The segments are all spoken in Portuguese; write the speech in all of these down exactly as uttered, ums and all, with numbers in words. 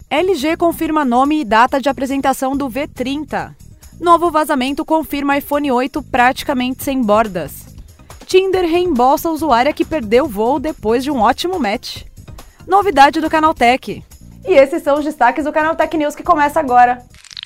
L G confirma nome e data de apresentação do V trinta. Novo vazamento confirma iPhone oito praticamente sem bordas. Tinder reembolsa a usuária que perdeu voo depois de um ótimo match. Novidade do Canaltech. E esses são os destaques do Canaltech News que começa agora.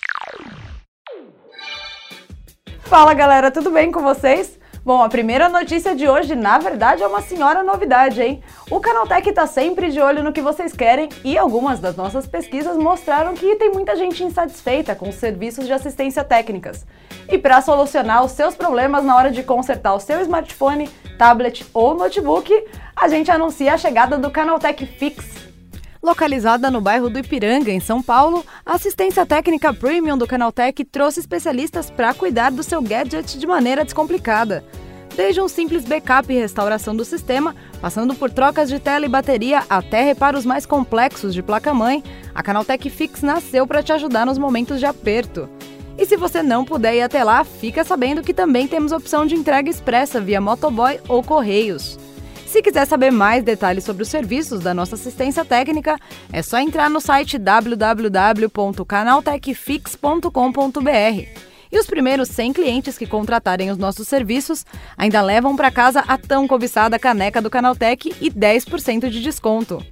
Fala galera, tudo bem com vocês? Bom, a primeira notícia de hoje, na verdade, é uma senhora novidade, hein? O Canaltech está sempre de olho no que vocês querem e algumas das nossas pesquisas mostraram que tem muita gente insatisfeita com os serviços de assistência técnicas. E para solucionar os seus problemas na hora de consertar o seu smartphone, tablet ou notebook, a gente anuncia a chegada do Canaltech Fix. Localizada no bairro do Ipiranga, em São Paulo, a assistência técnica premium do Canaltech trouxe especialistas para cuidar do seu gadget de maneira descomplicada. Desde um simples backup e restauração do sistema, passando por trocas de tela e bateria até reparos mais complexos de placa-mãe, a Canaltech Fix nasceu para te ajudar nos momentos de aperto. E se você não puder ir até lá, fica sabendo que também temos opção de entrega expressa via motoboy ou correios. Se quiser saber mais detalhes sobre os serviços da nossa assistência técnica, é só entrar no site w w w ponto canaltech fix ponto com ponto b r. E os primeiros cem clientes que contratarem os nossos serviços ainda levam para casa a tão cobiçada caneca do Canaltech e dez por cento de desconto.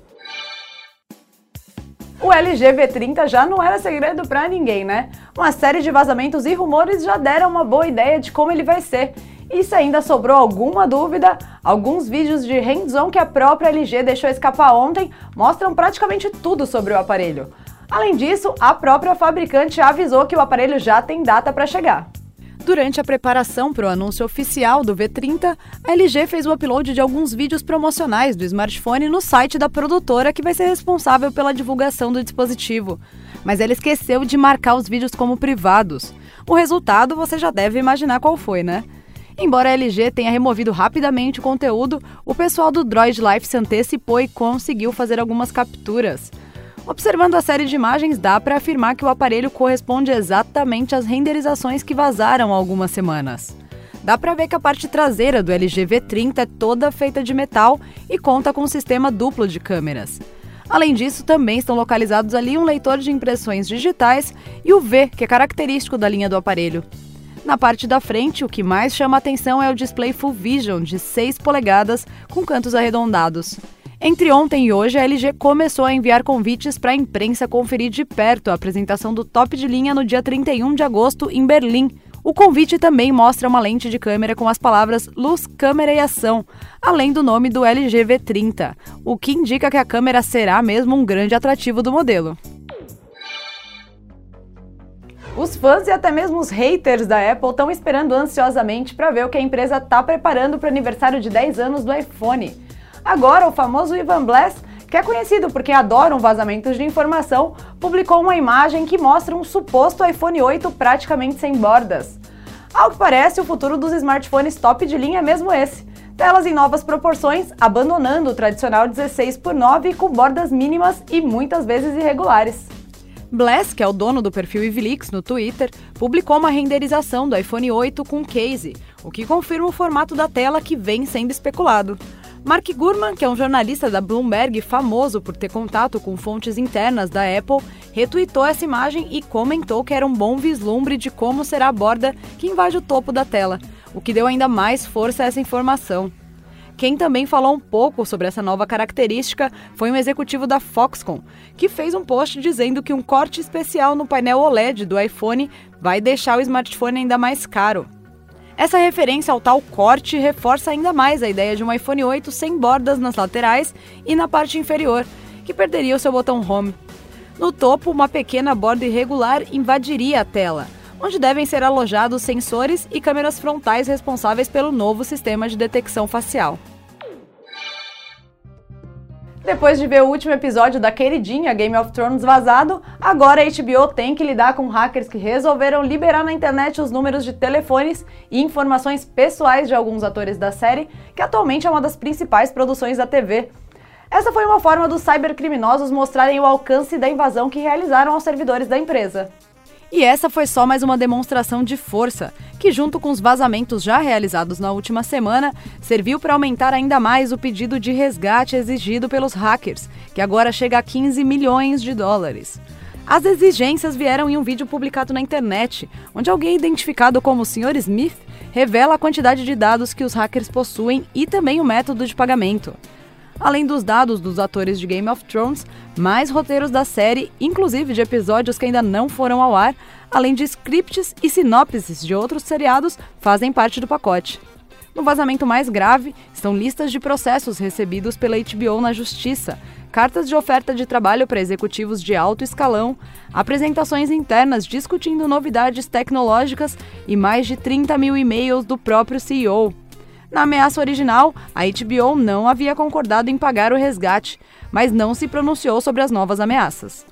O L G V trinta já não era segredo para ninguém, né? Uma série de vazamentos e rumores já deram uma boa ideia de como ele vai ser. E se ainda sobrou alguma dúvida, alguns vídeos de hands-on que a própria L G deixou escapar ontem mostram praticamente tudo sobre o aparelho. Além disso, a própria fabricante avisou que o aparelho já tem data para chegar. Durante a preparação para o anúncio oficial do V trinta, a L G fez o upload de alguns vídeos promocionais do smartphone no site da produtora que vai ser responsável pela divulgação do dispositivo. Mas ela esqueceu de marcar os vídeos como privados. O resultado você já deve imaginar qual foi, né? Embora a L G tenha removido rapidamente o conteúdo, o pessoal do Droid Life se antecipou e conseguiu fazer algumas capturas. Observando a série de imagens, dá para afirmar que o aparelho corresponde exatamente às renderizações que vazaram há algumas semanas. Dá para ver que a parte traseira do L G V trinta é toda feita de metal e conta com um sistema duplo de câmeras. Além disso, também estão localizados ali um leitor de impressões digitais e o V, que é característico da linha do aparelho. Na parte da frente, o que mais chama a atenção é o display Full Vision de seis polegadas com cantos arredondados. Entre ontem e hoje, a L G começou a enviar convites para a imprensa conferir de perto a apresentação do top de linha no dia trinta e um de agosto em Berlim. O convite também mostra uma lente de câmera com as palavras luz, câmera e ação, além do nome do L G V trinta, o que indica que a câmera será mesmo um grande atrativo do modelo. Os fãs e até mesmo os haters da Apple estão esperando ansiosamente para ver o que a empresa está preparando para o aniversário de dez anos do iPhone. Agora, o famoso Ivan Blass, que é conhecido por quem adora um vazamento de informação, publicou uma imagem que mostra um suposto iPhone oito praticamente sem bordas. Ao que parece, o futuro dos smartphones top de linha é mesmo esse. Telas em novas proporções, abandonando o tradicional dezesseis por nove com bordas mínimas e muitas vezes irregulares. Blass, que é o dono do perfil Ivleaks no Twitter, publicou uma renderização do iPhone oito com case, o que confirma o formato da tela que vem sendo especulado. Mark Gurman, que é um jornalista da Bloomberg famoso por ter contato com fontes internas da Apple, retweetou essa imagem e comentou que era um bom vislumbre de como será a borda que invade o topo da tela, o que deu ainda mais força a essa informação. Quem também falou um pouco sobre essa nova característica foi um executivo da Foxconn, que fez um post dizendo que um corte especial no painel O L E D do iPhone vai deixar o smartphone ainda mais caro. Essa referência ao tal corte reforça ainda mais a ideia de um iPhone oito sem bordas nas laterais e na parte inferior, que perderia o seu botão Home. No topo, uma pequena borda irregular invadiria a tela, onde devem ser alojados sensores e câmeras frontais responsáveis pelo novo sistema de detecção facial. Depois de ver o último episódio da queridinha Game of Thrones vazado, agora a H B O tem que lidar com hackers que resolveram liberar na internet os números de telefones e informações pessoais de alguns atores da série, que atualmente é uma das principais produções da T V. Essa foi uma forma dos cybercriminosos mostrarem o alcance da invasão que realizaram aos servidores da empresa. E essa foi só mais uma demonstração de força, que junto com os vazamentos já realizados na última semana, serviu para aumentar ainda mais o pedido de resgate exigido pelos hackers, que agora chega a quinze milhões de dólares. As exigências vieram em um vídeo publicado na internet, onde alguém identificado como o senhor Smith revela a quantidade de dados que os hackers possuem e também o método de pagamento. Além dos dados dos atores de Game of Thrones, mais roteiros da série, inclusive de episódios que ainda não foram ao ar, além de scripts e sinopses de outros seriados, fazem parte do pacote. No vazamento mais grave, estão listas de processos recebidos pela H B O na Justiça, cartas de oferta de trabalho para executivos de alto escalão, apresentações internas discutindo novidades tecnológicas e mais de trinta mil e-mails do próprio C E O. Na ameaça original, a H B O não havia concordado em pagar o resgate, mas não se pronunciou sobre as novas ameaças.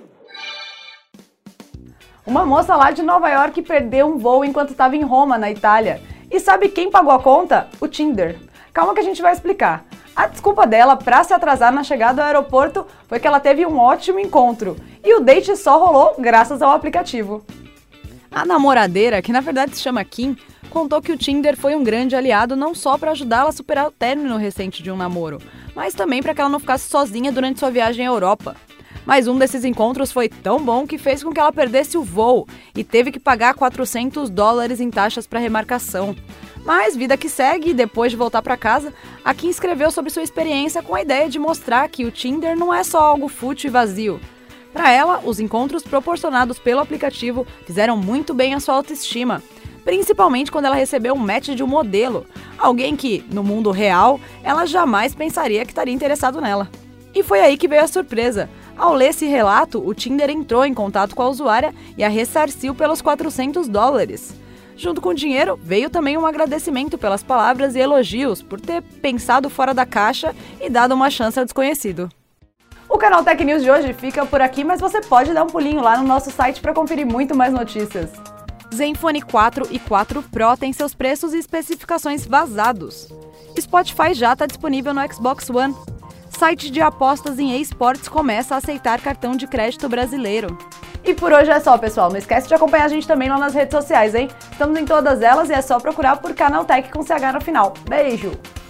Uma moça lá de Nova York perdeu um voo enquanto estava em Roma, na Itália. E sabe quem pagou a conta? O Tinder. Calma que a gente vai explicar. A desculpa dela para se atrasar na chegada ao aeroporto foi que ela teve um ótimo encontro. E o date só rolou graças ao aplicativo. A namoradeira, que na verdade se chama Kim, contou que o Tinder foi um grande aliado não só para ajudá-la a superar o término recente de um namoro, mas também para que ela não ficasse sozinha durante sua viagem à Europa. Mas um desses encontros foi tão bom que fez com que ela perdesse o voo e teve que pagar quatrocentos dólares em taxas para remarcação. Mas vida que segue, e depois de voltar para casa, a Kim escreveu sobre sua experiência com a ideia de mostrar que o Tinder não é só algo fútil e vazio. Para ela, os encontros proporcionados pelo aplicativo fizeram muito bem a sua autoestima, principalmente quando ela recebeu um match de um modelo, alguém que, no mundo real, ela jamais pensaria que estaria interessado nela. E foi aí que veio a surpresa. Ao ler esse relato, o Tinder entrou em contato com a usuária e a ressarciu pelos quatrocentos dólares. Junto com o dinheiro, veio também um agradecimento pelas palavras e elogios por ter pensado fora da caixa e dado uma chance ao desconhecido. O canal Tech News de hoje fica por aqui, mas você pode dar um pulinho lá no nosso site para conferir muito mais notícias. Zenfone quatro e quatro Pro têm seus preços e especificações vazados. Spotify já está disponível no Xbox One. Site de apostas em eSports começa a aceitar cartão de crédito brasileiro. E por hoje é só, pessoal. Não esquece de acompanhar a gente também lá nas redes sociais, hein? Estamos em todas elas e é só procurar por Canaltech com C H no final. Beijo!